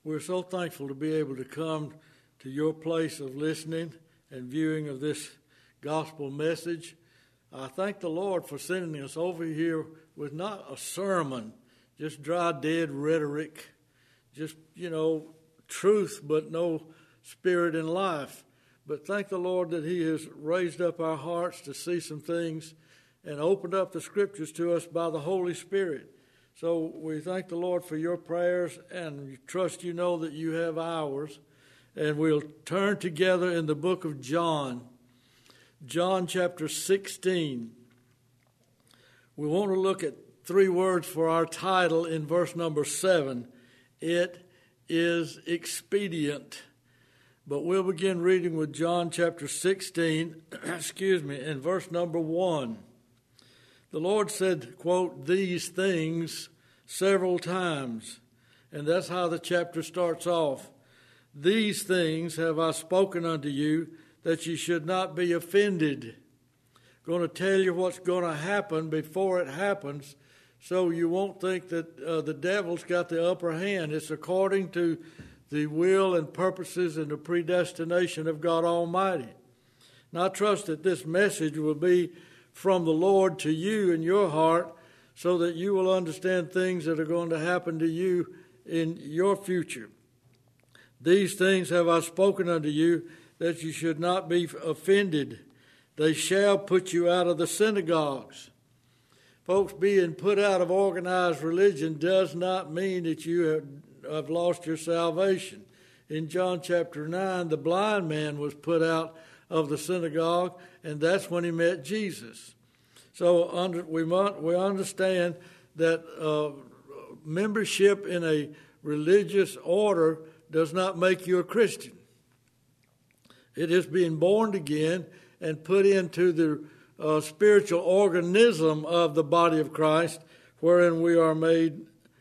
We're so thankful to be able to come to your place of listening and viewing of this gospel message. I thank the Lord for sending us over here with not a sermon, just dry, dead rhetoric, just, truth, but no spirit and life. But thank the Lord that He has raised up our hearts to see some things and opened up the Scriptures to us by the Holy Spirit. So we thank the Lord for your prayers, and we trust you know that you have ours. And we'll turn together in the book of John chapter 16. We want to look at 3 words for our title in verse number 7. It is expedient. But we'll begin reading with John chapter 16, in verse number 1. The Lord said, quote, these things several times. And that's how the chapter starts off. These things have I spoken unto you, that ye should not be offended. Going to tell you what's going to happen before it happens, so you won't think that the devil's got the upper hand. It's according to the will and purposes and the predestination of God Almighty. And I trust that this message will be from the Lord to you in your heart, so that you will understand things that are going to happen to you in your future. These things have I spoken unto you, that you should not be offended. They shall put you out of the synagogues. Folks, being put out of organized religion does not mean that you have lost your salvation. In John chapter 9, the blind man was put out of the synagogue, and that's when he met Jesus. So we understand that membership in a religious order does not make you a Christian. It is being born again and put into the spiritual organism of the body of Christ, wherein we are made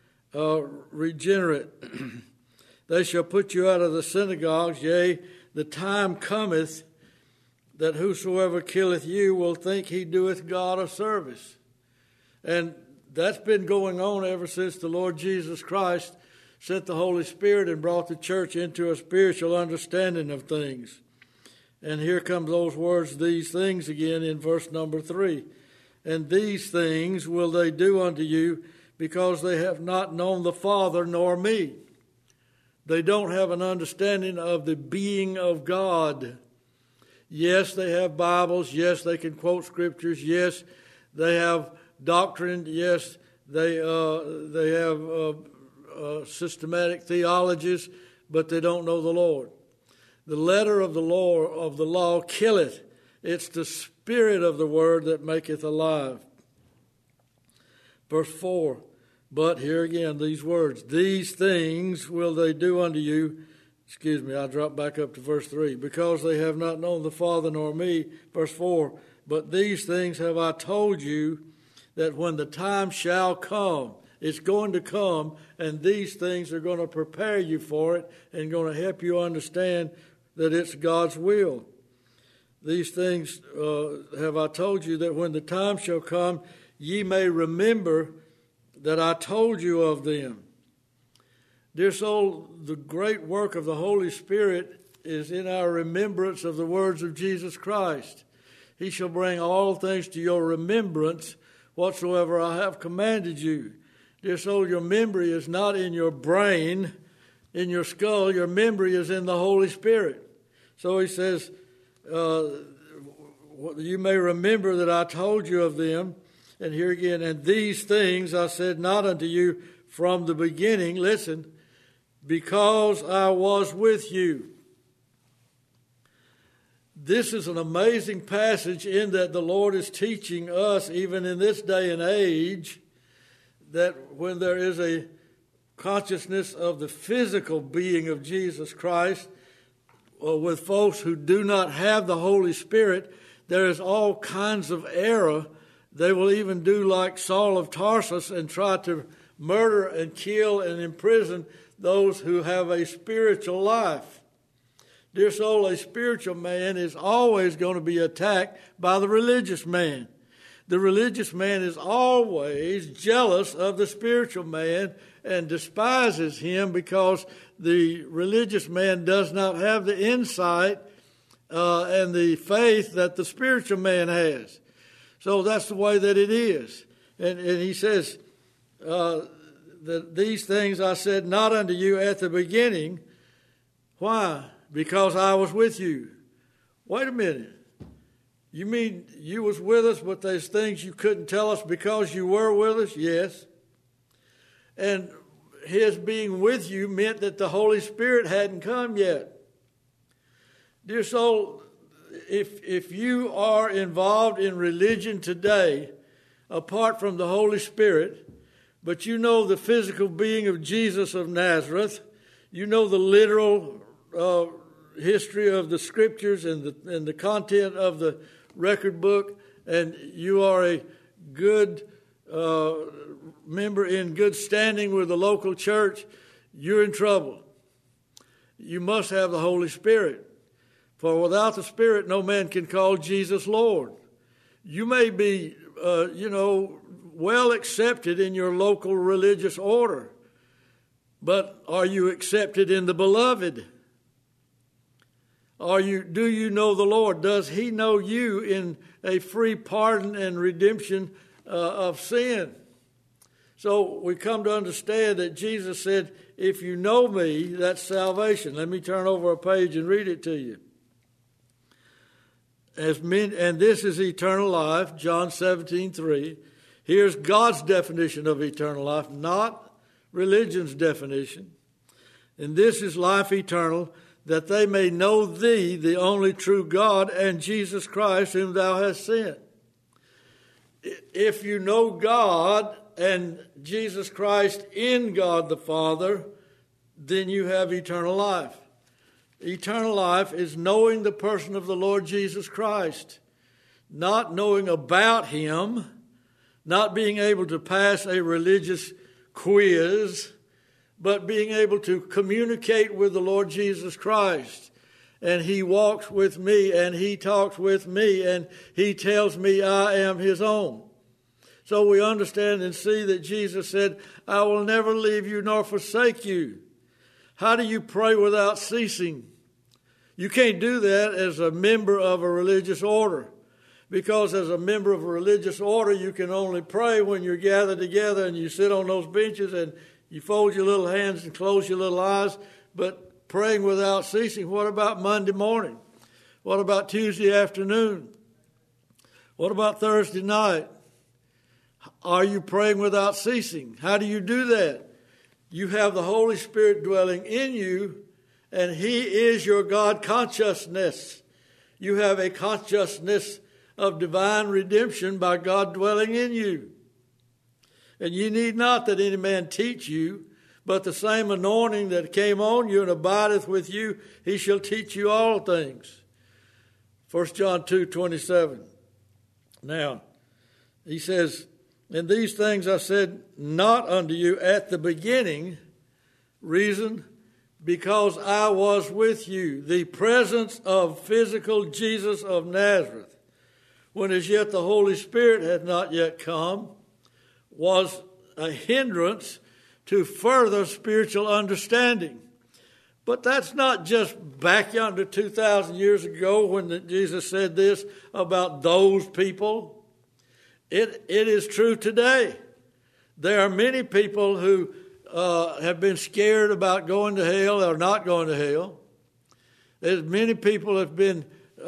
regenerate. They shall put you out of the synagogues, yea, the time cometh that whosoever killeth you will think he doeth God a service. And that's been going on ever since the Lord Jesus Christ sent the Holy Spirit and brought the church into a spiritual understanding of things. And here comes those words, these things, again in verse number 3. And these things will they do unto you, because they have not known the Father nor me. They don't have an understanding of the being of God. Yes, they have Bibles. Yes, they can quote scriptures. Yes, they have doctrine. Yes, they have systematic theologies, but they don't know the Lord. The letter of the law killeth. It's the spirit of the word that maketh alive. Verse 4, but here again these words, these things will they do unto you. I drop back up to verse 3. Because they have not known the Father nor me. Verse 4, but these things have I told you, that when the time shall come, it's going to come, and these things are going to prepare you for it and going to help you understand that it's God's will. These things have I told you, that when the time shall come, ye may remember that I told you of them. Dear soul, the great work of the Holy Spirit is in our remembrance of the words of Jesus Christ. He shall bring all things to your remembrance whatsoever I have commanded you. Dear soul, your memory is not in your brain, in your skull. Your memory is in the Holy Spirit. So he says, you may remember that I told you of them. And here again, and these things I said not unto you from the beginning. Listen, because I was with you. This is an amazing passage in that the Lord is teaching us, even in this day and age, that when there is a consciousness of the physical being of Jesus Christ, with folks who do not have the Holy Spirit, there is all kinds of error. They will even do like Saul of Tarsus and try to murder and kill and imprison those who have a spiritual life. Dear soul, a spiritual man is always going to be attacked by the religious man. The religious man is always jealous of the spiritual man and despises him because the religious man does not have the insight and the faith that the spiritual man has. So that's the way that it is. And he says, these things I said not unto you at the beginning. Why? Because I was with you. Wait a minute. You mean you was with us, but there's things you couldn't tell us because you were with us? Yes. And his being with you meant that the Holy Spirit hadn't come yet. Dear soul, if you are involved in religion today, apart from the Holy Spirit, but you know the physical being of Jesus of Nazareth, you know the literal history of the Scriptures and the content of the record book, and you are a good member in good standing with the local church, you're in trouble. You must have the Holy Spirit. For without the Spirit, no man can call Jesus Lord. You may be, well accepted in your local religious order, but are you accepted in the Beloved? Do you know the Lord? Does He know you in a free pardon and redemption of sin? So we come to understand that Jesus said, if you know me, that's salvation. Let me turn over a page and read it to you. And this is eternal life, John 17:3. Here's God's definition of eternal life, not religion's definition. And this is life eternal, that they may know thee, the only true God, and Jesus Christ, whom thou hast sent. If you know God and Jesus Christ in God the Father, then you have eternal life. Eternal life is knowing the person of the Lord Jesus Christ, not knowing about Him, not being able to pass a religious quiz, but being able to communicate with the Lord Jesus Christ. And He walks with me, and He talks with me, and He tells me I am His own. So we understand and see that Jesus said, I will never leave you nor forsake you. How do you pray without ceasing? You can't do that as a member of a religious order, because as a member of a religious order, you can only pray when you're gathered together and you sit on those benches and you fold your little hands and close your little eyes, but praying without ceasing. What about Monday morning? What about Tuesday afternoon? What about Thursday night? Are you praying without ceasing? How do you do that? You have the Holy Spirit dwelling in you, and He is your God consciousness. You have a consciousness of divine redemption by God dwelling in you. And ye need not that any man teach you, but the same anointing that came on you and abideth with you, He shall teach you all things. 1 John 2:27. Now, he says, and these things I said not unto you at the beginning, reason, because I was with you. The presence of physical Jesus of Nazareth, when as yet the Holy Spirit had not yet come, was a hindrance to further spiritual understanding. But that's not just back yonder 2,000 years ago when Jesus said this about those people. It is true today. There are many people who have been scared about going to hell or not going to hell. There's many people have been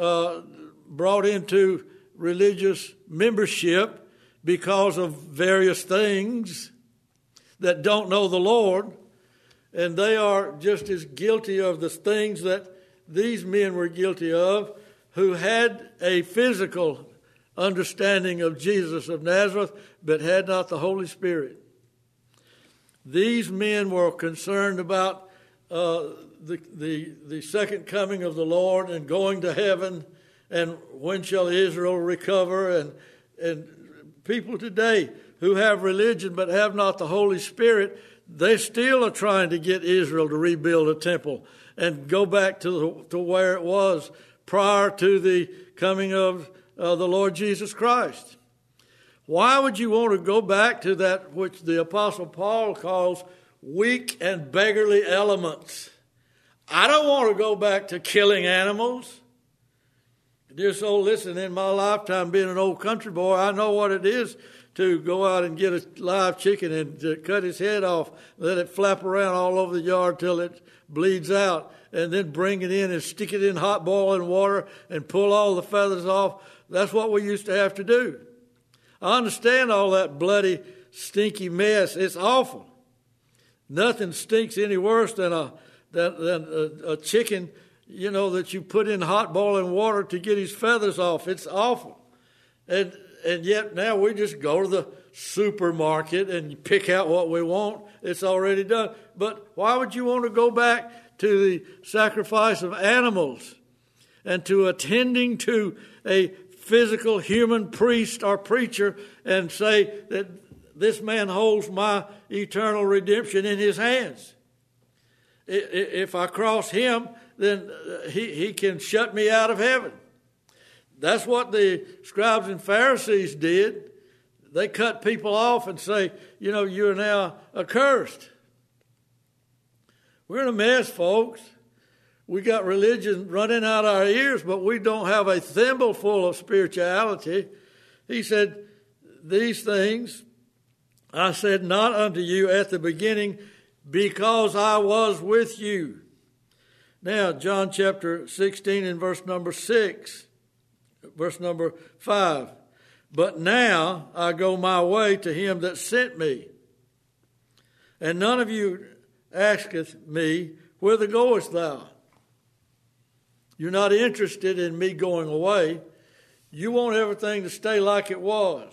brought into religious membership because of various things that don't know the Lord, and they are just as guilty of the things that these men were guilty of, who had a physical understanding of Jesus of Nazareth, but had not the Holy Spirit. These men were concerned about the second coming of the Lord and going to heaven, and when shall Israel recover, and people today who have religion but have not the Holy Spirit, they still are trying to get Israel to rebuild a temple and go back to where it was prior to the coming of the Lord Jesus Christ. Why would you want to go back to that which the Apostle Paul calls weak and beggarly elements. I don't want to go back to killing animals. Dear soul, listen, in my lifetime being an old country boy, I know what it is to go out and get a live chicken and to cut his head off, let it flap around all over the yard till it bleeds out, and then bring it in and stick it in hot boiling water and pull all the feathers off. That's what we used to have to do. I understand all that bloody, stinky mess. It's awful. Nothing stinks any worse than a chicken, that you put in hot boiling water to get his feathers off. It's awful. And yet now we just go to the supermarket and pick out what we want. It's already done. But why would you want to go back to the sacrifice of animals and to attending to a physical human priest or preacher and say that this man holds my eternal redemption in his hands? If I cross him, then he can shut me out of heaven. That's what the scribes and Pharisees did. They cut people off and say, you're now accursed. We're in a mess, folks. We got religion running out our ears, but we don't have a thimbleful of spirituality. He said, these things I said not unto you at the beginning, because I was with you. Now, John chapter 16 and verse number 5. But now I go my way to him that sent me. And none of you asketh me, whither goest thou? You're not interested in me going away. You want everything to stay like it was.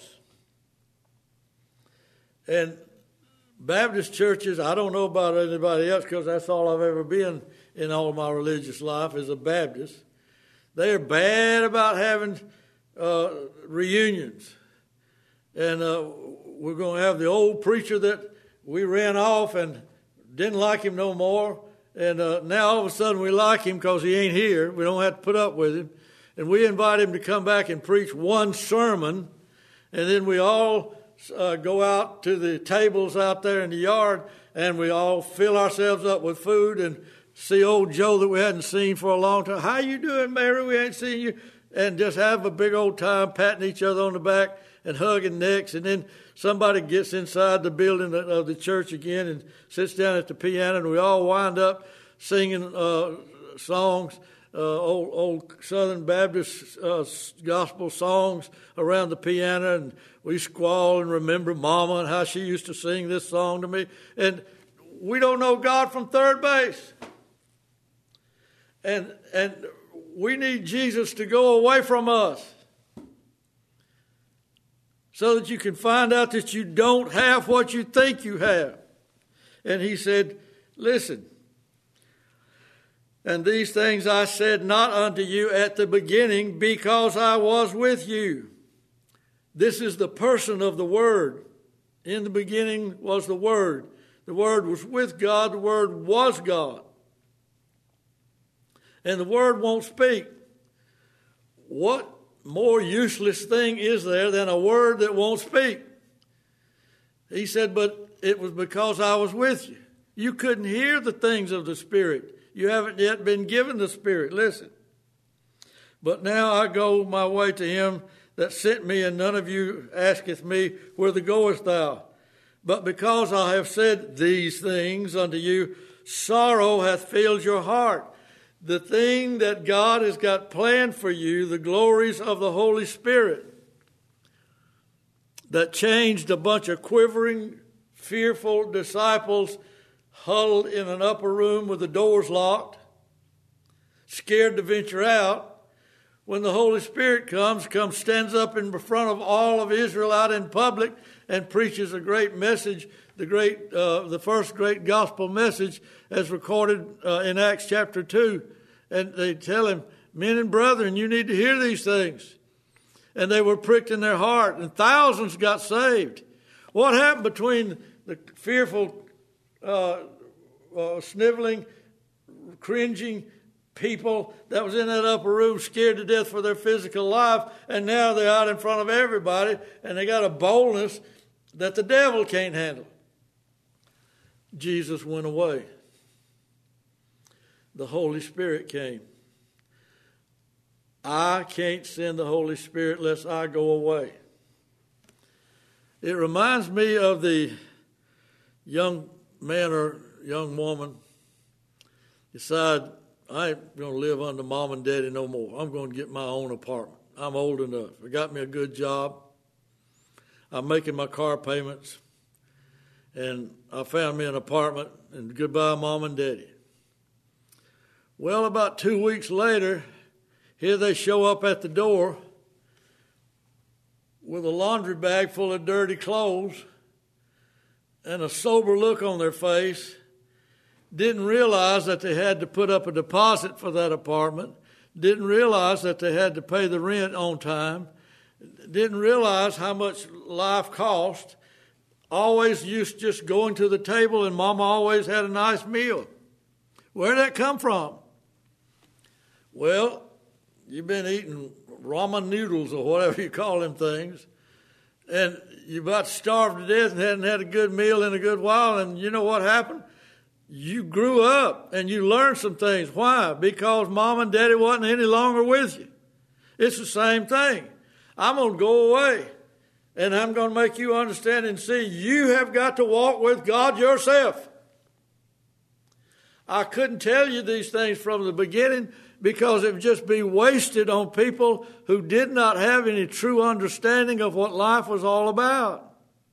And Baptist churches, I don't know about anybody else because that's all I've ever been in all of my religious life is a Baptist. They are bad about having reunions. And we're going to have the old preacher that we ran off and didn't like him no more. And now all of a sudden we like him because he ain't here. We don't have to put up with him. And we invite him to come back and preach one sermon. And then we all go out to the tables out there in the yard and we all fill ourselves up with food and see old Joe that we hadn't seen for a long time. How you doing, Mary? We ain't seen you. And just have a big old time patting each other on the back and hugging necks. And then somebody gets inside the building of the church again and sits down at the piano, and we all wind up singing songs, old Southern Baptist gospel songs around the piano, and we squall and remember Mama and how she used to sing this song to me. And we don't know God from third base. And we need Jesus to go away from us so that you can find out that you don't have what you think you have. And he said, listen, and these things I said not unto you at the beginning, because I was with you. This is the person of the Word. In the beginning was the Word. The Word was with God. The Word was God. And the Word won't speak. What more useless thing is there than a word that won't speak? He said, but it was because I was with you. You couldn't hear the things of the Spirit. You haven't yet been given the Spirit. Listen. But now I go my way to him that sent me, and none of you asketh me, whither goest thou? But because I have said these things unto you, sorrow hath filled your heart. The thing that God has got planned for you, the glories of the Holy Spirit, that changed a bunch of quivering, fearful disciples huddled in an upper room with the doors locked, scared to venture out. When the Holy Spirit comes, stands up in front of all of Israel out in public and preaches a great message, the first great gospel message as recorded in Acts chapter 2. And they tell him, men and brethren, you need to hear these things. And they were pricked in their heart, and thousands got saved. What happened between the fearful, sniveling, cringing people that was in that upper room, scared to death for their physical life, and now they're out in front of everybody, and they got a boldness that the devil can't handle? Jesus went away. The Holy Spirit came. I can't send the Holy Spirit unless I go away. It reminds me of the young man or young woman decide, I ain't going to live under mom and daddy no more. I'm going to get my own apartment. I'm old enough. I got me a good job. I'm making my car payments. And I found me an apartment, and goodbye, mom and daddy. Well, about 2 weeks later, here they show up at the door with a laundry bag full of dirty clothes and a sober look on their face. Didn't realize that they had to put up a deposit for that apartment. Didn't realize that they had to pay the rent on time. Didn't realize how much life cost. Always used just going to the table, and Mama always had a nice meal. Where'd that come from? Well, you've been eating ramen noodles or whatever you call them things, and you about starved to death and hadn't had a good meal in a good while, and you know what happened? You grew up and you learned some things. Why? Because mom and daddy wasn't any longer with you. It's the same thing. I'm going to go away, and I'm going to make you understand and see you have got to walk with God yourself. I couldn't tell you these things from the beginning because it would just be wasted on people who did not have any true understanding of what life was all about.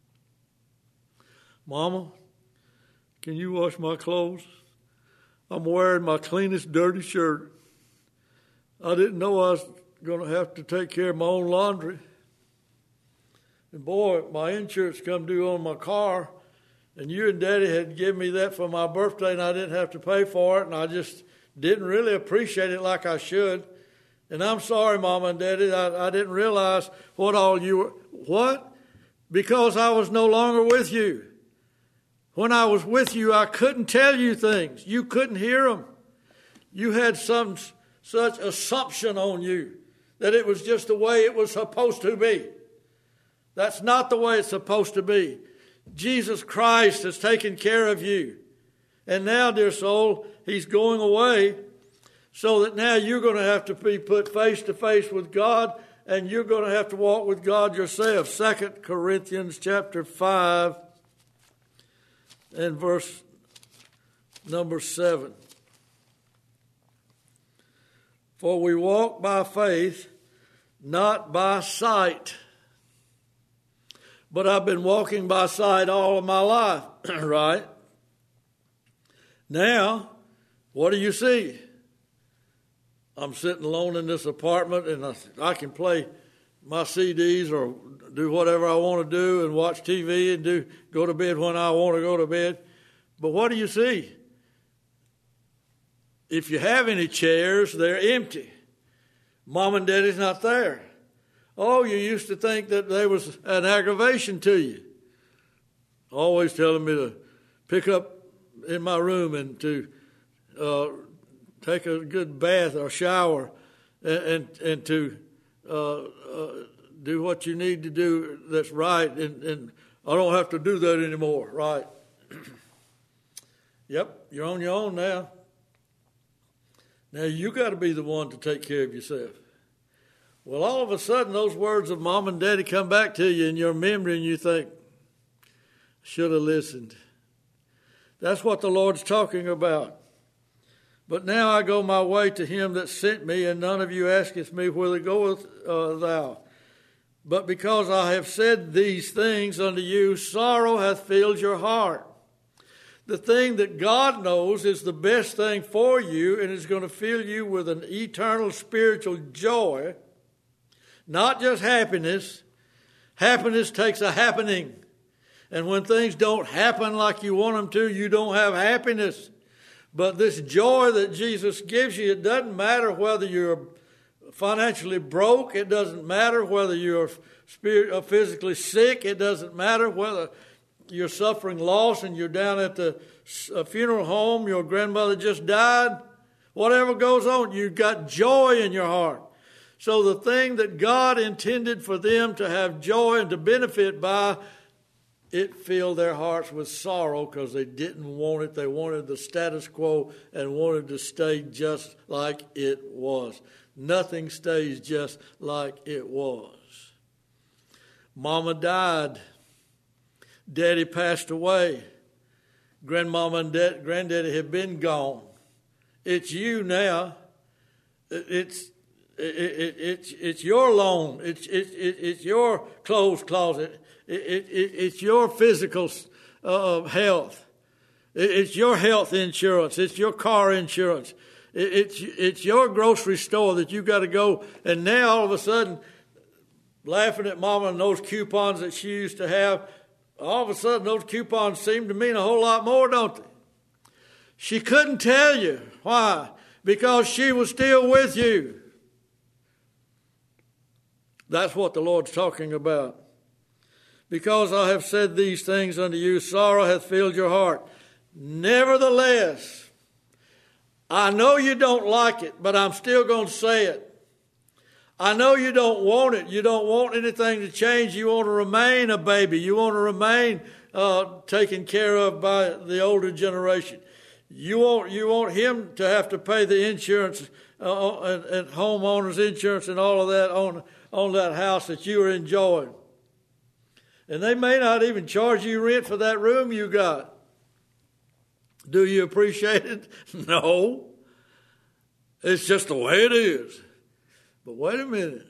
Mama, can you wash my clothes? I'm wearing my cleanest dirty shirt. I didn't know I was going to have to take care of my own laundry. And boy, my insurance come due on my car, and you and Daddy had given me that for my birthday, and I didn't have to pay for it, and I just didn't really appreciate it like I should. And I'm sorry, Mama and Daddy, I didn't realize what all you were. What? Because I was no longer with you. When I was with you, I couldn't tell you things. You couldn't hear them. You had some such assumption on you that it was just the way it was supposed to be. That's not the way it's supposed to be. Jesus Christ has taken care of you. And now, dear soul, he's going away so that now you're going to have to be put face to face with God, and you're going to have to walk with God yourself. 2 Corinthians chapter 5 and verse number 7. For we walk by faith, not by sight. But I've been walking by sight all of my life, right? Now, what do you see? I'm sitting alone in this apartment, and I can play my CDs or do whatever I want to do and watch TV and go to bed when I want to go to bed. But what do you see? If you have any chairs, they're empty. Mom and Daddy's not there. Oh, you used to think that there was an aggravation to you. Always telling me to pick up in my room and to take a good bath or shower and to do what you need to do that's right. And I don't have to do that anymore, right? Yep, you're on your own now. Now you got to be the one to take care of yourself. Well, all of a sudden, those words of Mom and Daddy come back to you in your memory, and you think, should have listened. That's what the Lord's talking about. But now I go my way to him that sent me, and none of you asketh me, whither goeth thou? But because I have said these things unto you, sorrow hath filled your heart. The thing that God knows is the best thing for you, and is going to fill you with an eternal spiritual joy. Not just happiness. Happiness takes a happening. And when things don't happen like you want them to, you don't have happiness. But this joy that Jesus gives you, it doesn't matter whether you're financially broke. It doesn't matter whether you're physically sick. It doesn't matter whether you're suffering loss and you're down at the funeral home. Your grandmother just died. Whatever goes on, you've got joy in your heart. So the thing that God intended for them to have joy and to benefit by it filled their hearts with sorrow because they didn't want it. They wanted the status quo and wanted to stay just like it was. Nothing stays just like it was. Mama died. Daddy passed away. Grandmama and Granddaddy have been gone. It's you now. It's your loan. It's your clothes closet. It's your physical health. It's your health insurance. It's your car insurance. It's your grocery store that you got to go. And now all of a sudden, laughing at Mama and those coupons that she used to have, all of a sudden those coupons seem to mean a whole lot more, don't they? She couldn't tell you. Why? Because she was still with you. That's what the Lord's talking about. Because I have said these things unto you, sorrow hath filled your heart. Nevertheless, I know you don't like it, but I'm still going to say it. I know you don't want it. You don't want anything to change. You want to remain a baby. You want to remain taken care of by the older generation. You want him to have to pay the insurance and homeowners insurance and all of that on that house that you are enjoying. And they may not even charge you rent for that room you got. Do you appreciate it? No. It's just the way it is. But wait a minute.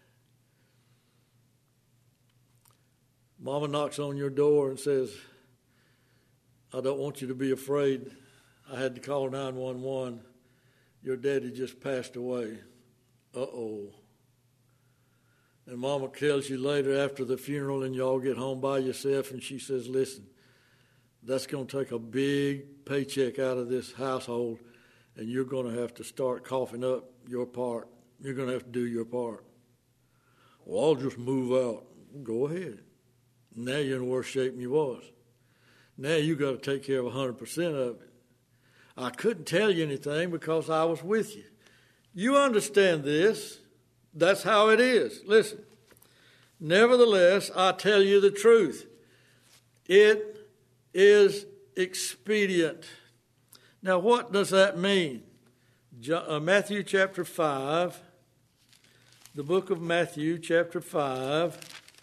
Mama knocks on your door and says, I don't want you to be afraid. I had to call 911. Your daddy just passed away. Uh-oh. And Mama tells you later after the funeral and y'all get home by yourself and she says, listen, that's going to take a big paycheck out of this household and you're going to have to start coughing up your part. You're going to have to do your part. Well, I'll just move out. Go ahead. Now you're in worse shape than you was. Now you got to take care of 100% of it. I couldn't tell you anything because I was with you. You understand this. That's how it is. Listen. Nevertheless, I tell you the truth. It is expedient. Now, what does that mean? Matthew chapter 5, the book of Matthew chapter 5,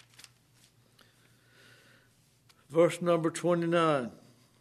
verse number 29.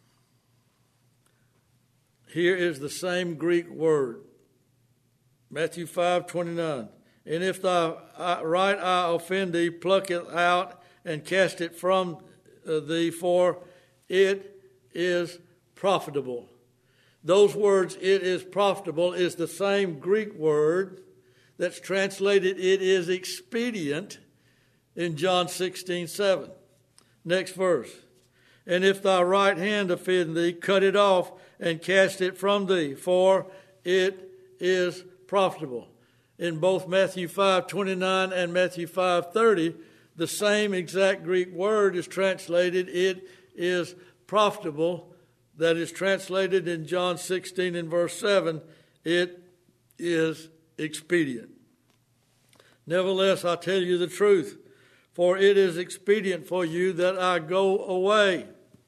Here is the same Greek word. Matthew 5:29. And if thy right eye offend thee, pluck it out and cast it from thee, for it is profitable. Those words, it is profitable, is the same Greek word that's translated, it is expedient, in John 16:7. Next verse. And if thy right hand offend thee, cut it off and cast it from thee, for it is profitable. In both Matthew 5:29 and Matthew 5:30, the same exact Greek word is translated, it is profitable. That is translated in John 16 and verse 7, it is expedient. Nevertheless, I tell you the truth, for it is expedient for you that I go away.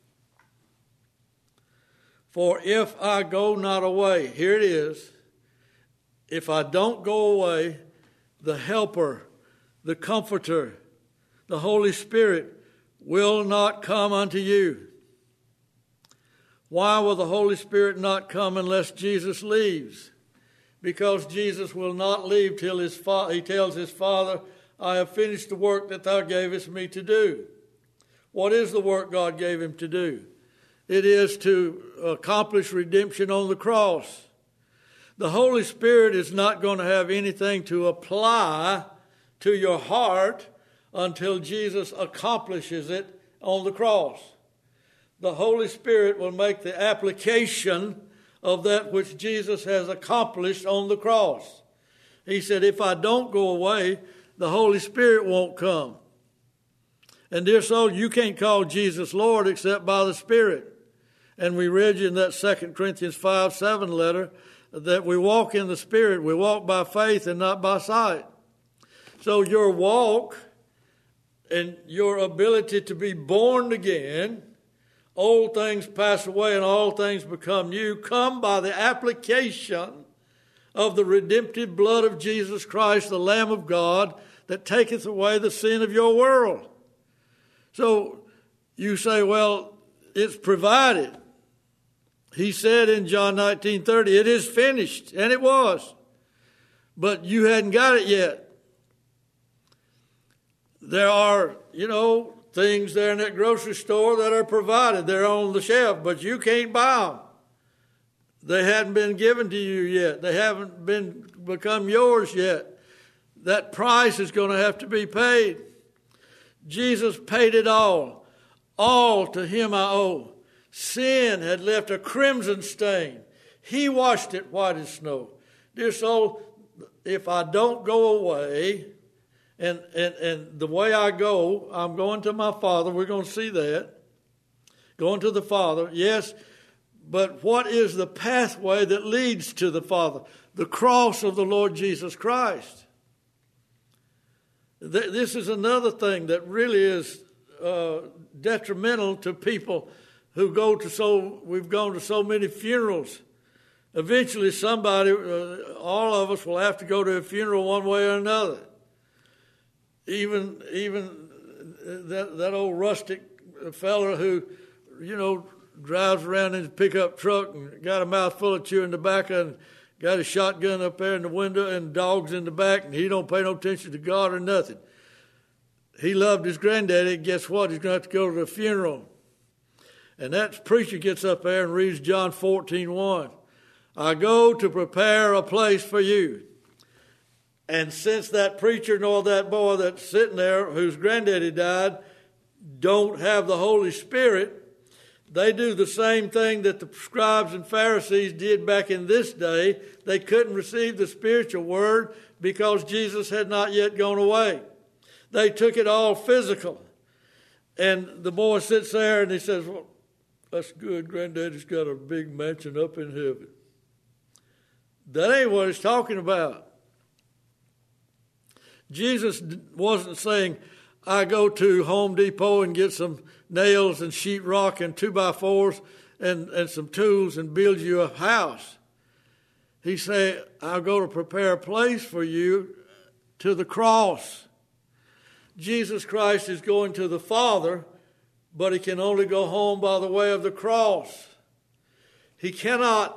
For if I go not away, here it is, if I don't go away, the Helper, the Comforter, the Holy Spirit will not come unto you. Why will the Holy Spirit not come unless Jesus leaves? Because Jesus will not leave till he tells his Father, I have finished the work that thou gavest me to do. What is the work God gave him to do? It is to accomplish redemption on the cross. The Holy Spirit is not going to have anything to apply to your heart until Jesus accomplishes it on the cross. The Holy Spirit will make the application of that which Jesus has accomplished on the cross. He said, if I don't go away, the Holy Spirit won't come. And dear soul, you can't call Jesus Lord except by the Spirit. And we read in that 2 Corinthians 5:7 letter that we walk in the Spirit. We walk by faith and not by sight. So your walk and your ability to be born again, old things pass away and all things become new, come by the application of the redemptive blood of Jesus Christ, the Lamb of God, that taketh away the sin of your world. So you say, well, it's provided. He said in John 19:30, it is finished, and it was. But you hadn't got it yet. There are, things there in that grocery store that are provided. They're on the shelf, but you can't buy them. They hadn't been given to you yet. They haven't become yours yet. That price is going to have to be paid. Jesus paid it all. All to him I owe. Sin had left a crimson stain. He washed it white as snow. Dear soul, if I don't go away, and the way I go, I'm going to my Father. We're going to see that. Going to the Father, yes. But what is the pathway that leads to the Father? The cross of the Lord Jesus Christ. This is another thing that really is detrimental to people who we've gone to so many funerals. Eventually somebody, all of us will have to go to a funeral one way or another. Even that old rustic fella who, drives around in his pickup truck and got a mouthful of chewing tobacco and got a shotgun up there in the window and dogs in the back, and he don't pay no attention to God or nothing. He loved his granddaddy, and guess what? He's going to have to go to the funeral. And that preacher gets up there and reads John 14:1. I go to prepare a place for you. And since that preacher nor that boy that's sitting there whose granddaddy died don't have the Holy Spirit, they do the same thing that the scribes and Pharisees did back in this day. They couldn't receive the spiritual word because Jesus had not yet gone away. They took it all physical. And the boy sits there and he says, well, that's good. Granddaddy's got a big mansion up in heaven. That ain't what he's talking about. Jesus wasn't saying, I go to Home Depot and get some nails and sheetrock and 2x4s and some tools and build you a house. He said, I'll go to prepare a place for you to the cross. Jesus Christ is going to the Father, but he can only go home by the way of the cross. He cannot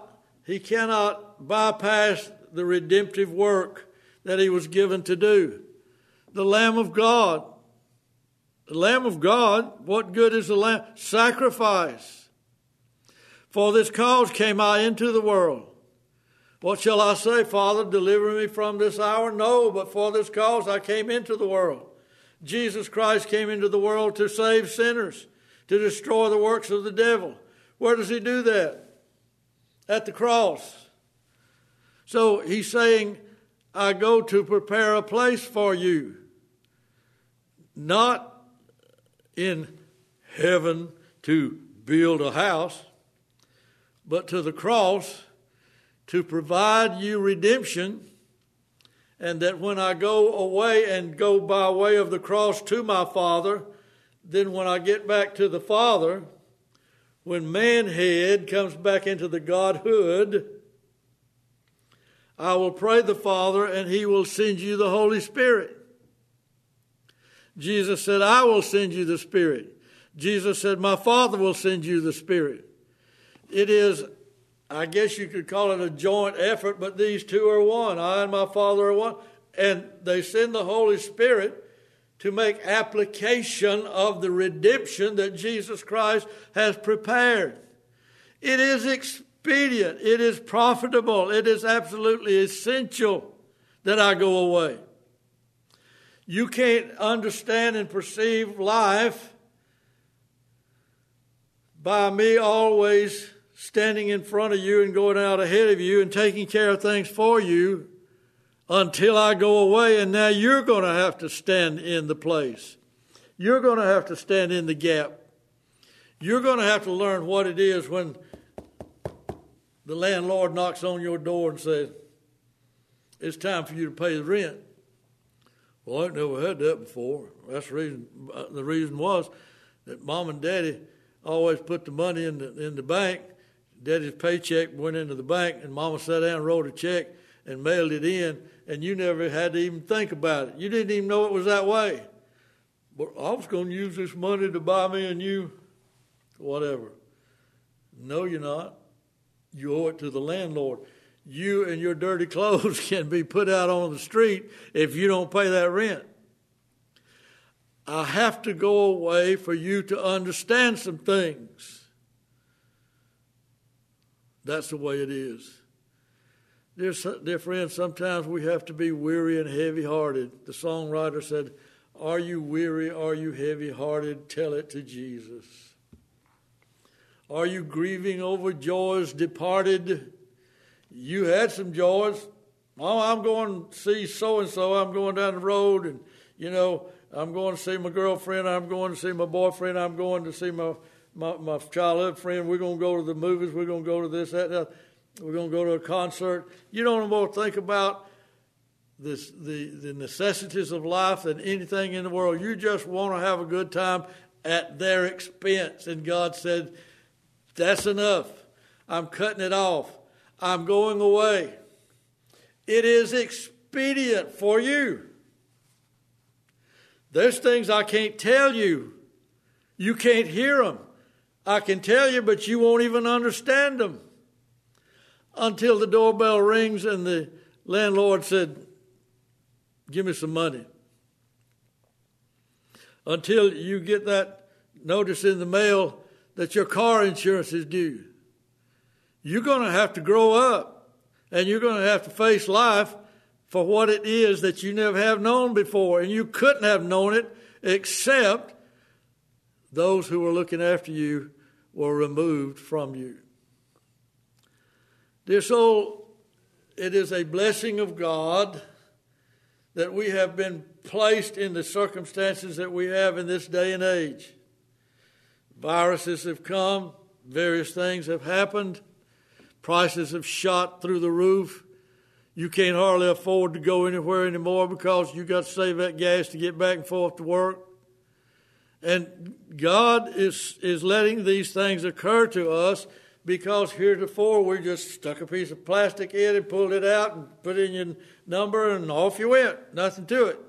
bypass the redemptive work that he was given to do. The Lamb of God. The Lamb of God, what good is the Lamb? Sacrifice. For this cause came I into the world. What shall I say, Father, deliver me from this hour? No, but for this cause I came into the world. Jesus Christ came into the world to save sinners, to destroy the works of the devil. Where does he do that? At the cross. So he's saying, I go to prepare a place for you. Not in heaven to build a house, but to the cross to provide you redemption, and that when I go away and go by way of the cross to my Father, then when I get back to the Father, when manhead comes back into the Godhood, I will pray the Father and he will send you the Holy Spirit. Jesus said, I will send you the Spirit. Jesus said, my Father will send you the Spirit. It is, I guess you could call it a joint effort, but these two are one. I and my Father are one. And they send the Holy Spirit to make application of the redemption that Jesus Christ has prepared. It is expedient. It is profitable. It is absolutely essential that I go away. You can't understand and perceive life by me always standing in front of you and going out ahead of you and taking care of things for you until I go away, and now you're going to have to stand in the place. You're going to have to stand in the gap. You're going to have to learn what it is when the landlord knocks on your door and says, it's time for you to pay the rent. Well, I ain't never had that before. That's the reason. The reason was that Mom and Daddy always put the money in the bank. Daddy's paycheck went into the bank, and Mama sat down and wrote a check and mailed it in, and you never had to even think about it. You didn't even know it was that way. But I was going to use this money to buy me a new whatever. No, you're not. You owe it to the landlord. You and your dirty clothes can be put out on the street if you don't pay that rent. I have to go away for you to understand some things. That's the way it is. Dear friends, sometimes we have to be weary and heavy-hearted. The songwriter said, "Are you weary? Are you heavy-hearted? Tell it to Jesus. Are you grieving over joys departed? You had some joys. Oh, I'm going to see so-and-so. I'm going down the road, and, I'm going to see my girlfriend. I'm going to see my boyfriend. I'm going to see my childhood friend. We're going to go to the movies. We're going to go to this, that, that. We're going to go to a concert." You don't want to think about the necessities of life than anything in the world. You just want to have a good time at their expense. And God said, that's enough. I'm cutting it off. I'm going away. It is expedient for you. There's things I can't tell you. You can't hear them. I can tell you, but you won't even understand them. Until the doorbell rings and the landlord said, "Give me some money." Until you get that notice in the mail that your car insurance is due. You're going to have to grow up, and you're going to have to face life for what it is that you never have known before. And you couldn't have known it except those who were looking after you were removed from you. Dear soul, it is a blessing of God that we have been placed in the circumstances that we have in this day and age. Viruses have come, various things have happened, prices have shot through the roof. You can't hardly afford to go anywhere anymore because you got to save that gas to get back and forth to work. And God is letting these things occur to us because heretofore we just stuck a piece of plastic in and pulled it out and put in your number and off you went. Nothing to it.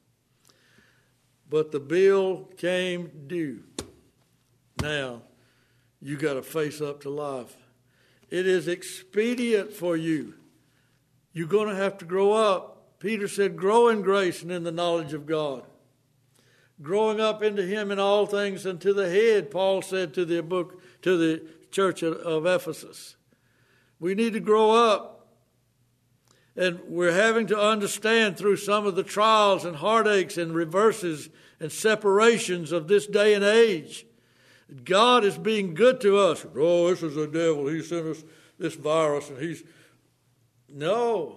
But the bill came due. Now, you got to face up to life. It is expedient for you. You're going to have to grow up. Peter said, grow in grace and in the knowledge of God. Growing up into him in all things and to the head, Paul said to the church of Ephesus. We need to grow up. And we're having to understand through some of the trials and heartaches and reverses and separations of this day and age. God is being good to us. Oh, this is the devil. He sent us this virus and he's... No.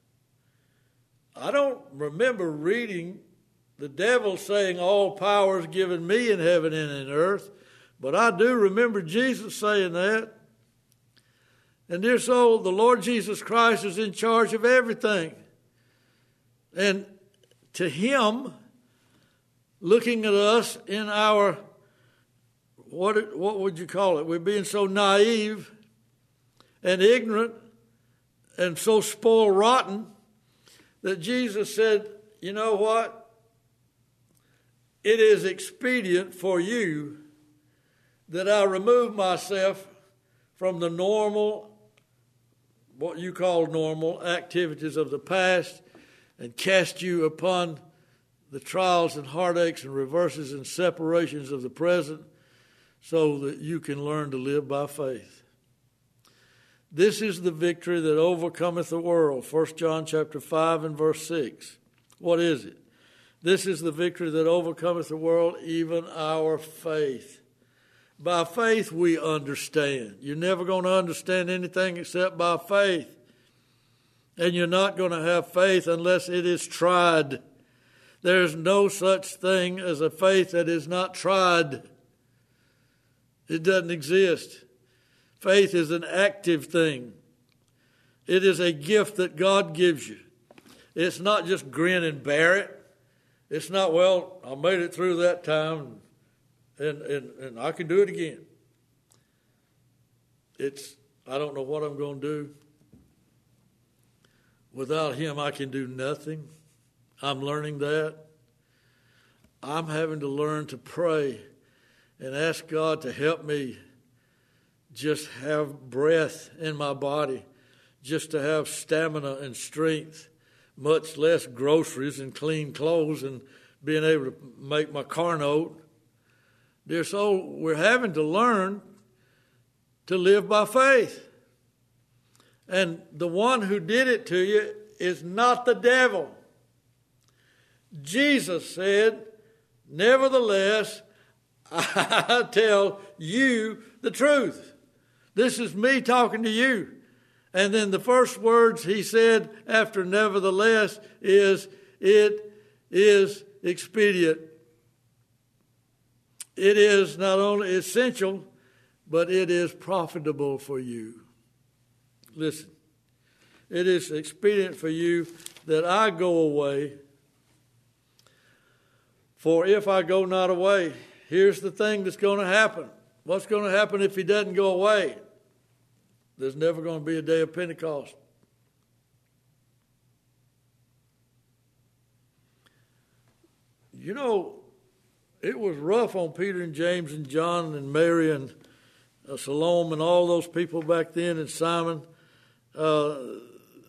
I don't remember reading the devil saying all power is given me in heaven and in earth, but I do remember Jesus saying that. And dear soul, the Lord Jesus Christ is in charge of everything. And to him, looking at us in our, what would you call it? We're being so naive and ignorant and so spoiled rotten that Jesus said, you know what? It is expedient for you that I remove myself from the normal, what you call normal activities of the past, and cast you upon the trials and heartaches and reverses and separations of the present so that you can learn to live by faith. This is the victory that overcometh the world. 1 John chapter 5 and verse 6. What is it? This is the victory that overcometh the world, even our faith. By faith we understand. You're never going to understand anything except by faith. And you're not going to have faith unless it is tried. There is no such thing as a faith that is not tried. It doesn't exist. Faith is an active thing. It is a gift that God gives you. It's not just grin and bear it. It's not, well, I made it through that time and I can do it again. It's, I don't know what I'm going to do. Without him, I can do nothing. I'm learning that. I'm having to learn to pray and ask God to help me just have breath in my body, just to have stamina and strength, much less groceries and clean clothes and being able to make my car note. Dear soul, we're having to learn to live by faith. And the one who did it to you is not the devil. Jesus said, nevertheless, I tell you the truth. This is me talking to you. And then the first words he said after nevertheless is, it is expedient. It is not only essential, but it is profitable for you. Listen, it is expedient for you that I go away. For if I go not away, here's the thing that's going to happen. What's going to happen if he doesn't go away? There's never going to be a day of Pentecost. You know, it was rough on Peter and James and John and Mary and Salome and all those people back then, and Simon, the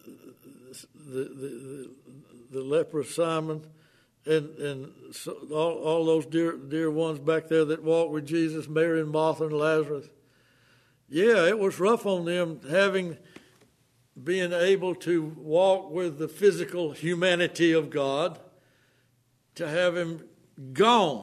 leprous Simon, and so all those dear ones back there that walked with Jesus, Mary and Martha and Lazarus. Yeah, it was rough on them being able to walk with the physical humanity of God, to have him gone.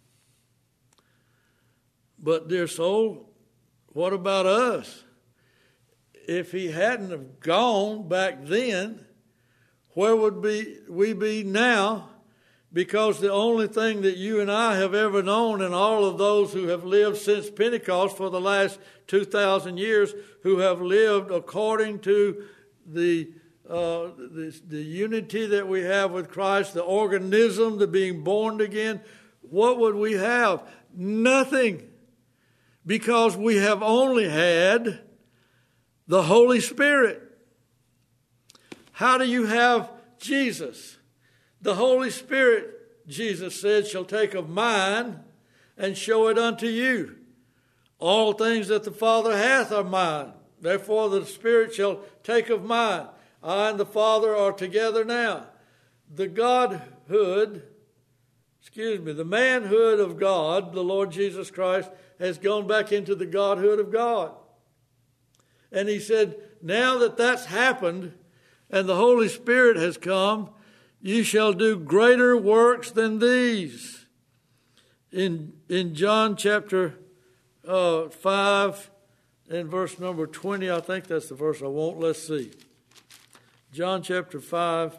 But dear soul, what about us? If he hadn't have gone back then, where would we be now? Because the only thing that you and I have ever known, and all of those who have lived since Pentecost for the last 2,000 years, who have lived according to the unity that we have with Christ, the organism, the being born again, what would we have? Nothing. Because we have only had the Holy Spirit. How do you have Jesus? The Holy Spirit, Jesus said, shall take of mine and show it unto you. All things that the Father hath are mine. Therefore the Spirit shall take of mine. I and the Father are together now. The manhood of God, the Lord Jesus Christ, has gone back into the Godhood of God. And he said, now that that's happened and the Holy Spirit has come, you shall do greater works than these. In John chapter 5 and verse number 20, I think that's the verse I want. Let's see. John chapter 5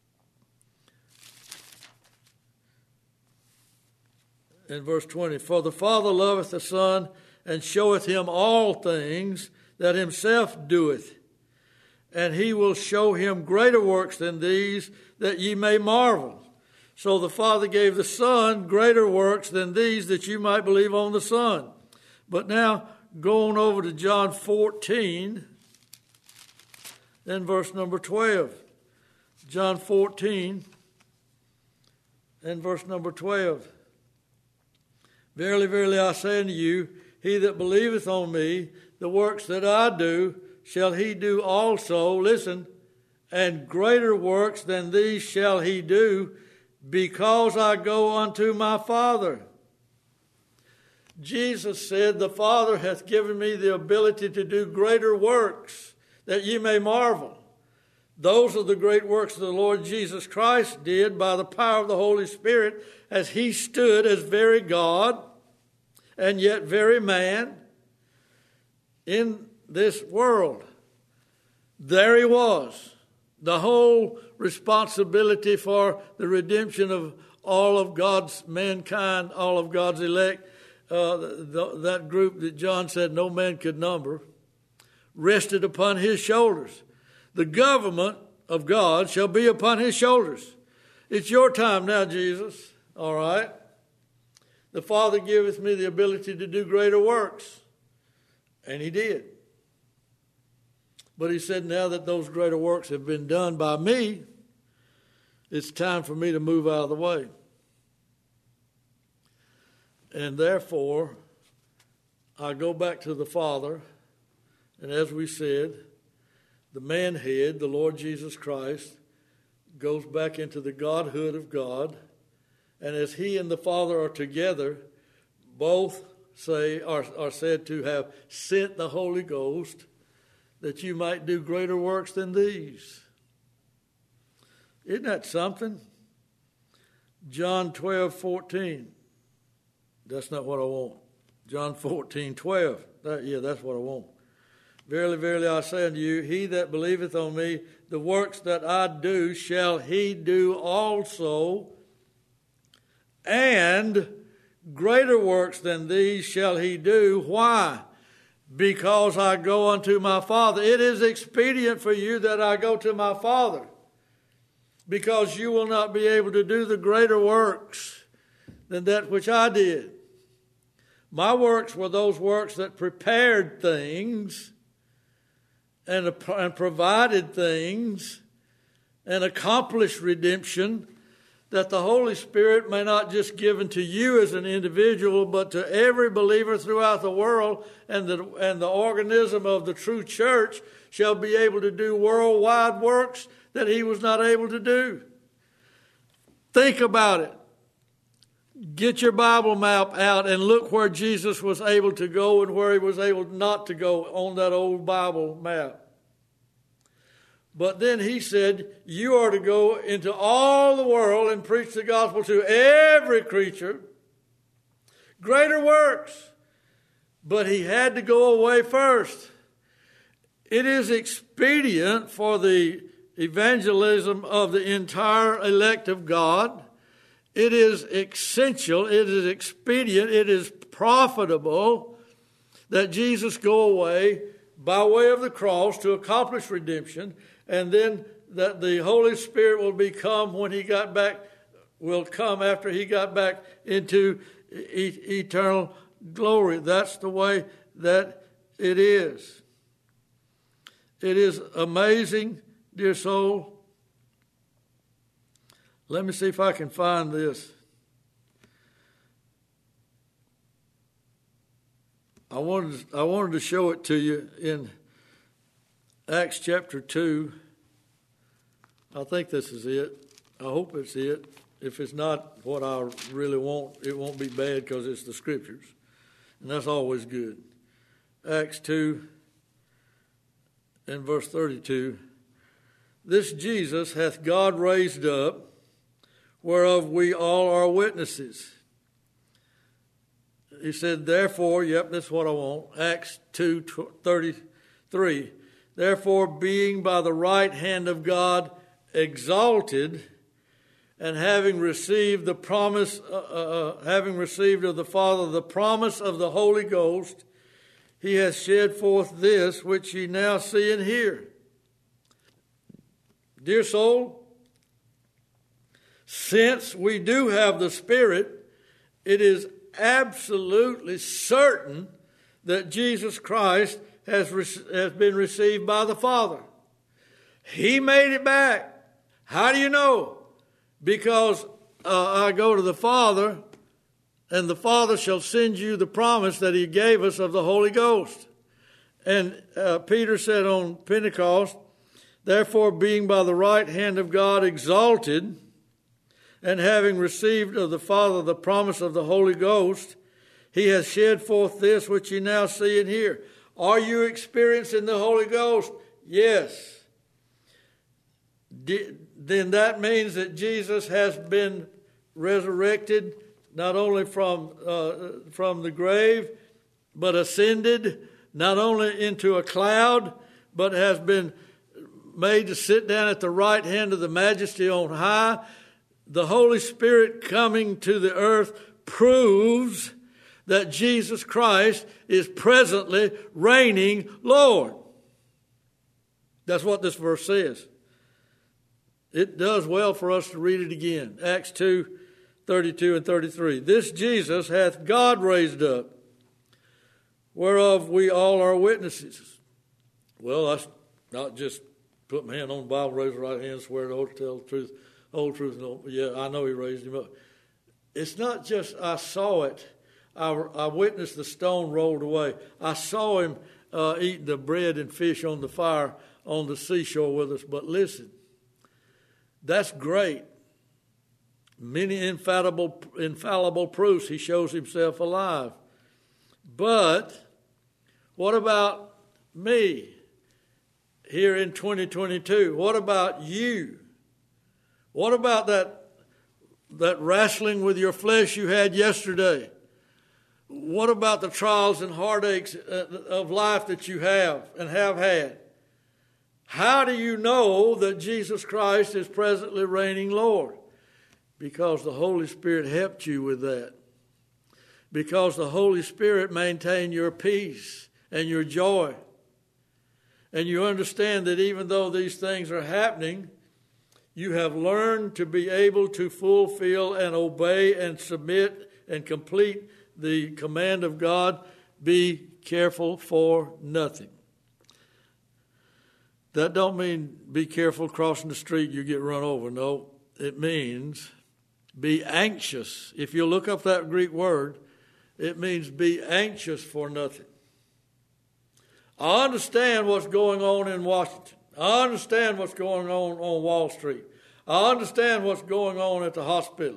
and verse 20. For the Father loveth the Son, and showeth him all things that himself doeth. And he will show him greater works than these, that ye may marvel. So the Father gave the Son greater works than these, that you might believe on the Son. But now, go on over to John 14, then verse number 12. John 14, and verse number 12. Verily, verily, I say unto you, he that believeth on me, the works that I do, shall he do also, listen, and greater works than these shall he do, because I go unto my Father. Jesus said, the Father hath given me the ability to do greater works, that ye may marvel. Those are the great works the Lord Jesus Christ did by the power of the Holy Spirit, as he stood as very God and yet very man in this world. There he was. The whole responsibility for the redemption of all of God's mankind, all of God's elect, that group that John said no man could number, rested upon his shoulders. The government of God shall be upon his shoulders. It's your time now, Jesus. All right. The Father giveth me the ability to do greater works. And he did. But he said, now that those greater works have been done by me, it's time for me to move out of the way. And therefore, I go back to the Father, and as we said, the man head, the Lord Jesus Christ, goes back into the Godhood of God, and as he and the Father are together, both are said to have sent the Holy Ghost, that you might do greater works than these. Isn't that something? John 12:14. That's not what I want. John 14:12. That's what I want. Verily, verily, I say unto you, he that believeth on me, the works that I do shall he do also, and greater works than these shall he do. Why? Because I go unto my Father. It is expedient for you that I go to my Father, because you will not be able to do the greater works than that which I did. My works were those works that prepared things and provided things and accomplished redemption, that the Holy Spirit may not just given to you as an individual, but to every believer throughout the world, and the organism of the true church shall be able to do worldwide works that he was not able to do. Think about it. Get your Bible map out and look where Jesus was able to go and where he was able not to go on that old Bible map. But then he said, you are to go into all the world and preach the gospel to every creature. Greater works. But he had to go away first. It is expedient for the evangelism of the entire elect of God. It is essential, it is expedient, it is profitable that Jesus go away by way of the cross to accomplish redemption, and then that the Holy Spirit will come after he got back into eternal glory. That's the way that it is. It is amazing, dear soul. Let me see if I can find this. I wanted to show it to you in Acts chapter 2. I think this is it. I hope it's it. If it's not what I really want, it won't be bad because it's the Scriptures. And that's always good. Acts 2 and verse 32. This Jesus hath God raised up, whereof we all are witnesses. He said, therefore, that's what I want. Acts 2:33. Therefore, being by the right hand of God exalted, and having received the promise, having received of the Father the promise of the Holy Ghost, he hath shed forth this which ye now see and hear. Dear soul, since we do have the Spirit, it is absolutely certain that Jesus Christ has been received by the Father. He made it back. How do you know? Because I go to the Father, and the Father shall send you the promise that he gave us of the Holy Ghost. And Peter said on Pentecost, therefore being by the right hand of God exalted, and having received of the Father the promise of the Holy Ghost, he has shed forth this which you now see and hear. Are you experiencing the Holy Ghost? Yes. Then that means that Jesus has been resurrected, not only from the grave, but ascended, not only into a cloud, but has been made to sit down at the right hand of the Majesty on high. The Holy Spirit coming to the earth proves that Jesus Christ is presently reigning Lord. That's what this verse says. It does well for us to read it again. Acts 2:32 and 33. This Jesus hath God raised up, whereof we all are witnesses. Well, that's not just put my hand on the Bible, raise the right hand, swear to tell the truth, whole truth. No, yeah, I know he raised him up. It's not just I saw it. I witnessed the stone rolled away. I saw him eating the bread and fish on the fire on the seashore with us. But listen, that's great. Many infallible proofs he shows himself alive. But what about me here in 2022? What about you? What about that wrestling with your flesh you had yesterday? What about the trials and heartaches of life that you have and have had? How do you know that Jesus Christ is presently reigning Lord? Because the Holy Spirit helped you with that. Because the Holy Spirit maintained your peace and your joy. And you understand that even though these things are happening, you have learned to be able to fulfill and obey and submit and complete the command of God, be careful for nothing. That don't mean be careful crossing the street, you get run over. No, it means be anxious. If you look up that Greek word, it means be anxious for nothing. I understand what's going on in Washington. I understand what's going on Wall Street. I understand what's going on at the hospital.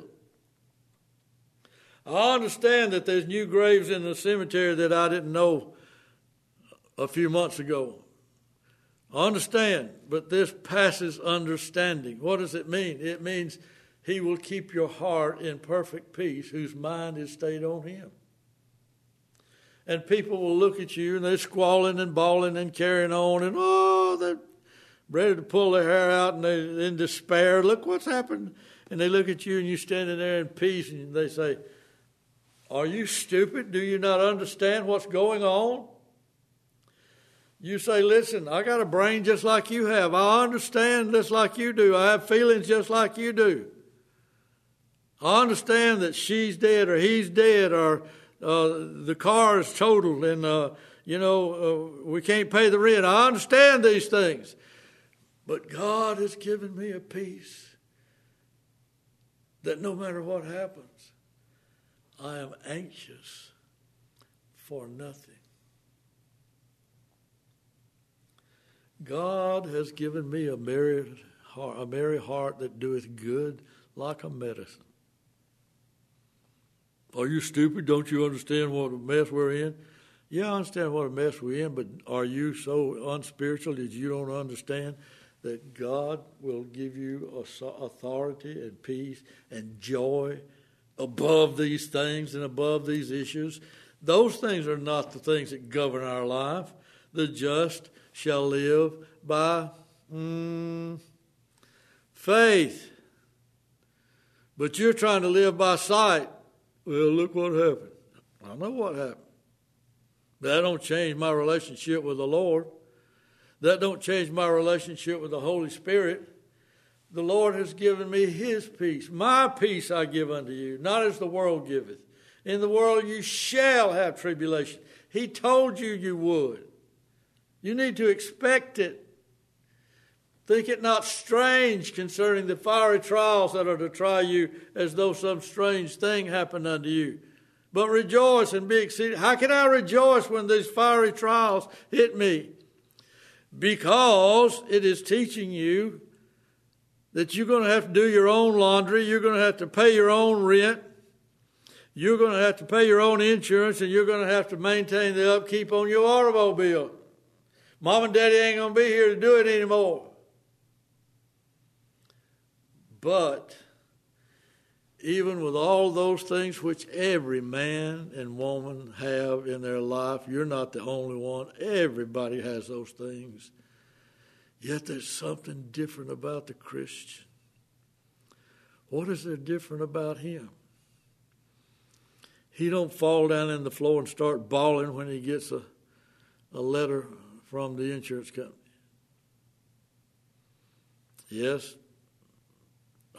I understand that there's new graves in the cemetery that I didn't know a few months ago. I understand, but this passes understanding. What does it mean? It means he will keep your heart in perfect peace, whose mind is stayed on him. And people will look at you, and they're squalling and bawling and carrying on, and they're ready to pull their hair out, and they're in despair. Look what's happened. And they look at you, and you're standing there in peace, and they say, are you stupid? Do you not understand what's going on? You say, listen, I got a brain just like you have. I understand just like you do. I have feelings just like you do. I understand that she's dead or he's dead or the car is totaled and, we can't pay the rent. I understand these things. But God has given me a peace that no matter what happens, I am anxious for nothing. God has given me a merry heart that doeth good like a medicine. Are you stupid? Don't you understand what a mess we're in? Yeah, I understand what a mess we're in, but are you so unspiritual that you don't understand that God will give you authority and peace and joy above these things and above these issues? Those things are not the things that govern our life. The just shall live by faith. But you're trying to live by sight. Well, look what happened. I know what happened. That don't change my relationship with the Lord. That don't change my relationship with the Holy Spirit. The Lord has given me his peace. My peace I give unto you, not as the world giveth. In the world you shall have tribulation. He told you you would. You need to expect it. Think it not strange concerning the fiery trials that are to try you, as though some strange thing happened unto you. But rejoice and be exceeding. How can I rejoice when these fiery trials hit me? Because it is teaching you that you're going to have to do your own laundry. You're going to have to pay your own rent. You're going to have to pay your own insurance, and you're going to have to maintain the upkeep on your automobile. Mom and Daddy ain't going to be here to do it anymore. But even with all those things which every man and woman have in their life, you're not the only one. Everybody has those things. Yet there's something different about the Christian. What is there different about him? He don't fall down in the floor and start bawling when he gets a letter from the insurance company. Yes,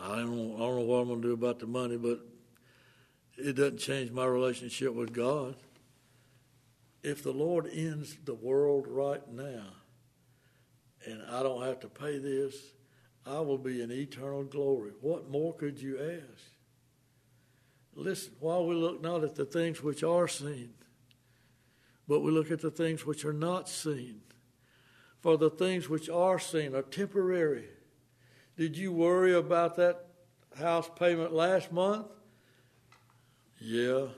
I don't know what I'm going to do about the money, but it doesn't change my relationship with God. If the Lord ends the world right now and I don't have to pay this, I will be in eternal glory. What more could you ask? Listen, while we look not at the things which are seen, but we look at the things which are not seen. For the things which are seen are temporary. Did you worry about that house payment last month? Yeah.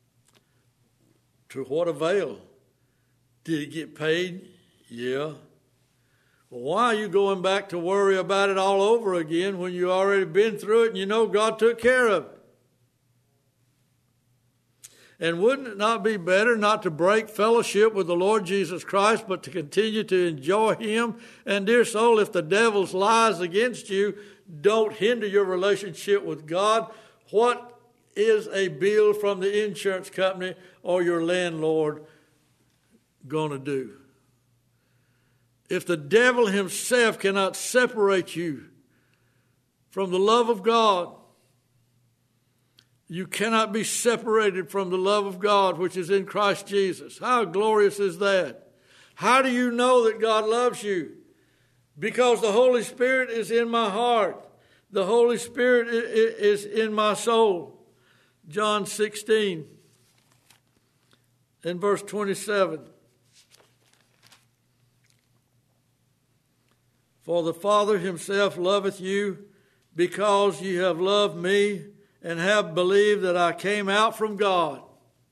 To what avail? Did it get paid? Yeah. Well, why are you going back to worry about it all over again when you already been through it and you know God took care of it? And wouldn't it not be better not to break fellowship with the Lord Jesus Christ, but to continue to enjoy Him? And dear soul, if the devil's lies against you don't hinder your relationship with God, what is a bill from the insurance company or your landlord going to do? If the devil himself cannot separate you from the love of God, you cannot be separated from the love of God which is in Christ Jesus. How glorious is that? How do you know that God loves you? Because the Holy Spirit is in my heart. The Holy Spirit is in my soul. John 16 and verse 27. For the Father himself loveth you, because ye have loved me, and have believed that I came out from God.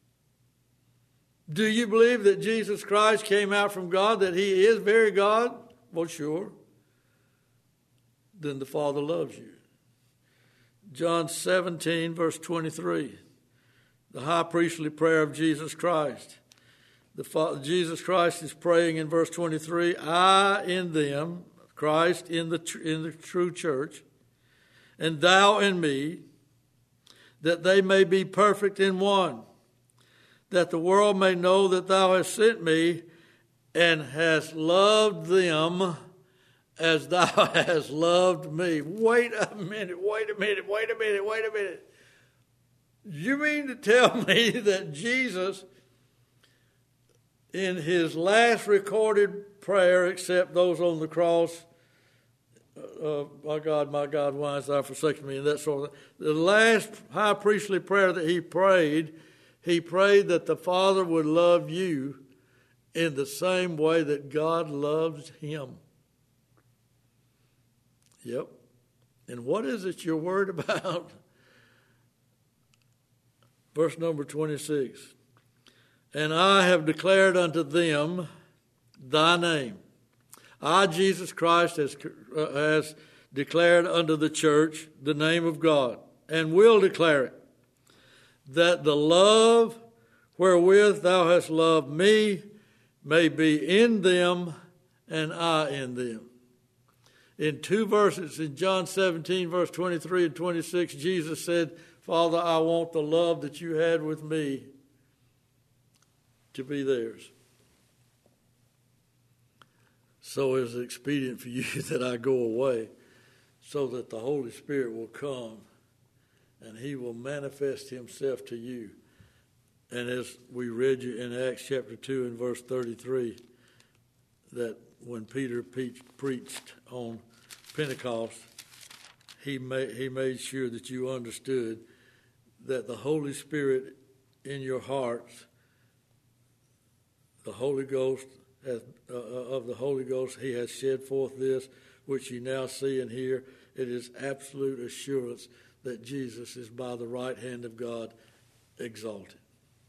Do you believe that Jesus Christ came out from God, that He is very God? Well, sure. Then the Father loves you. John 17, verse 23, the high priestly prayer of Jesus Christ. Jesus Christ is praying in verse 23, I in them, Christ in the true church, and thou in me, that they may be perfect in one, that the world may know that thou hast sent me and hast loved them as thou hast loved me. Wait a minute. You mean to tell me that Jesus, in his last recorded prayer, except those on the cross, my God, why hast thou forsaken me, and that sort of thing. The last high priestly prayer that he prayed that the Father would love you in the same way that God loves him. Yep. And what is it you're worried about? Verse number 26. And I have declared unto them thy name. I, Jesus Christ, has declared unto the church the name of God, and will declare it, that the love wherewith thou hast loved me may be in them, and I in them. In two verses, in John 17, verse 23 and 26, Jesus said, Father, I want the love that you had with me to be theirs. So it is expedient for you that I go away, so that the Holy Spirit will come and he will manifest himself to you. And as we read you in Acts chapter 2 and verse 33, that when Peter preached on Pentecost, he made sure that you understood that the Holy Spirit in your hearts, the Holy Ghost, of the Holy Ghost, he has shed forth this, which you now see and hear. It is absolute assurance that Jesus is by the right hand of God exalted.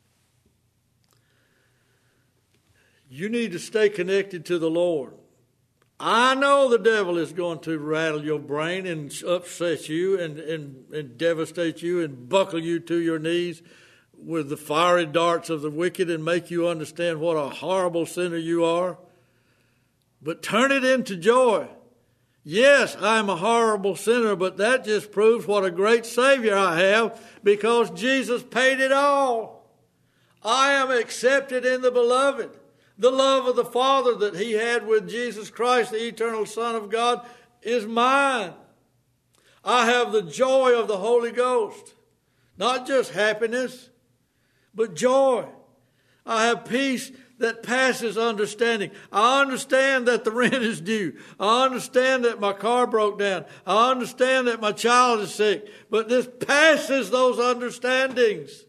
You need to stay connected to the Lord. I know the devil is going to rattle your brain and upset you and devastate you and buckle you to your knees with the fiery darts of the wicked and make you understand what a horrible sinner you are. But turn it into joy. Yes, I'm a horrible sinner, but that just proves what a great Savior I have, because Jesus paid it all. I am accepted in the beloved. The love of the Father that he had with Jesus Christ, the eternal Son of God, is mine. I have the joy of the Holy Ghost. Not just happiness, but joy. I have peace that passes understanding. I understand that the rent is due. I understand that my car broke down. I understand that my child is sick. But this passes those understandings.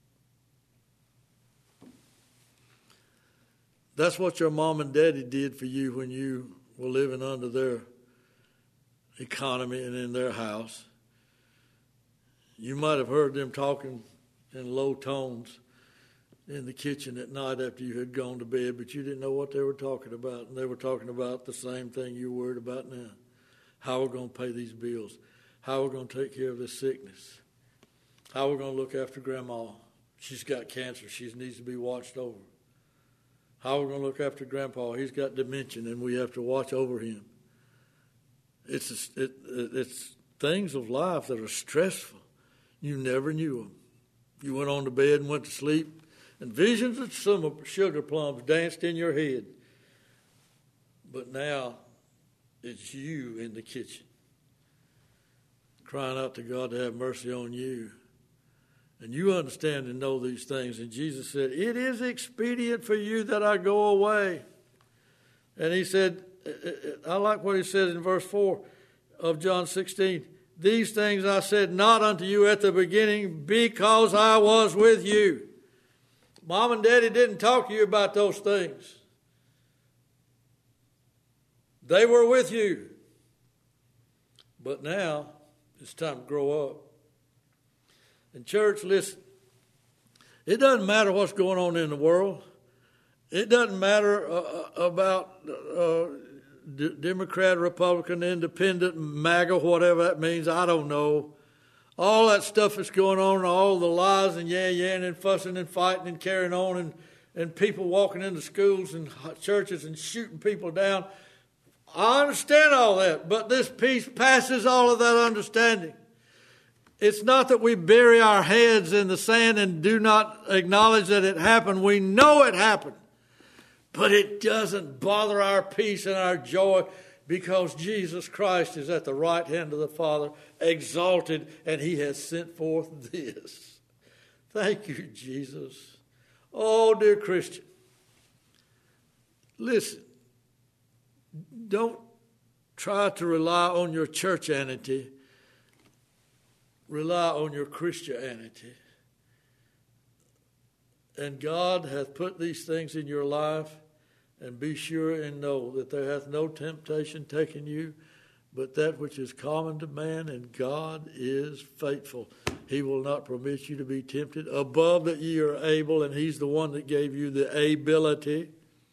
That's what your mom and daddy did for you when you were living under their economy and in their house. You might have heard them talking in low tones in the kitchen at night after you had gone to bed, but you didn't know what they were talking about. And they were talking about the same thing you're worried about now. How we're going to pay these bills. How we're going to take care of this sickness. How we're going to look after Grandma. She's got cancer. She needs to be watched over. How we're going to look after Grandpa. He's got dementia and we have to watch over him. It's things of life that are stressful. You never knew them. You went on to bed and went to sleep, and visions of some sugar plums danced in your head. But now it's you in the kitchen, crying out to God to have mercy on you. And you understand and know these things. And Jesus said, it is expedient for you that I go away. And he said, I like what he said in verse 4 of John 16. These things I said not unto you at the beginning, because I was with you. Mom and Daddy didn't talk to you about those things. They were with you. But now it's time to grow up. And church, listen, it doesn't matter what's going on in the world. It doesn't matter about Democrat, Republican, Independent, MAGA, whatever that means. I don't know. All that stuff that's going on, all the lies and yeah-yeah and fussing and fighting and carrying on and people walking into schools and churches and shooting people down. I understand all that, but this peace passes all of that understanding. It's not that we bury our heads in the sand and do not acknowledge that it happened. We know it happened. But it doesn't bother our peace and our joy, because Jesus Christ is at the right hand of the Father, exalted, and he has sent forth this. Thank you, Jesus. Oh, dear Christian, listen, don't try to rely on your churchianity. Rely on your Christianity. And God hath put these things in your life, and be sure and know that there hath no temptation taken you, but that which is common to man, and God is faithful. He will not permit you to be tempted above that ye are able, and he's the one that gave you the ability,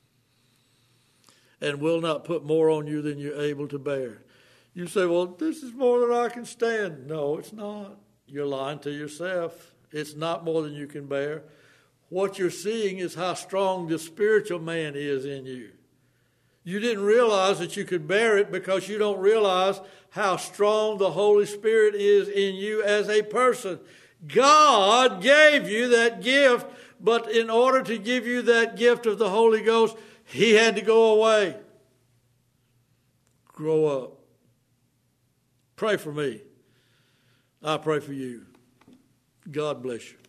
and will not put more on you than you're able to bear. You say, well, this is more than I can stand. No, it's not. You're lying to yourself. It's not more than you can bear. What you're seeing is how strong the spiritual man is in you. You didn't realize that you could bear it because you don't realize how strong the Holy Spirit is in you as a person. God gave you that gift, but in order to give you that gift of the Holy Ghost, he had to go away. Grow up. Pray for me. I pray for you. God bless you.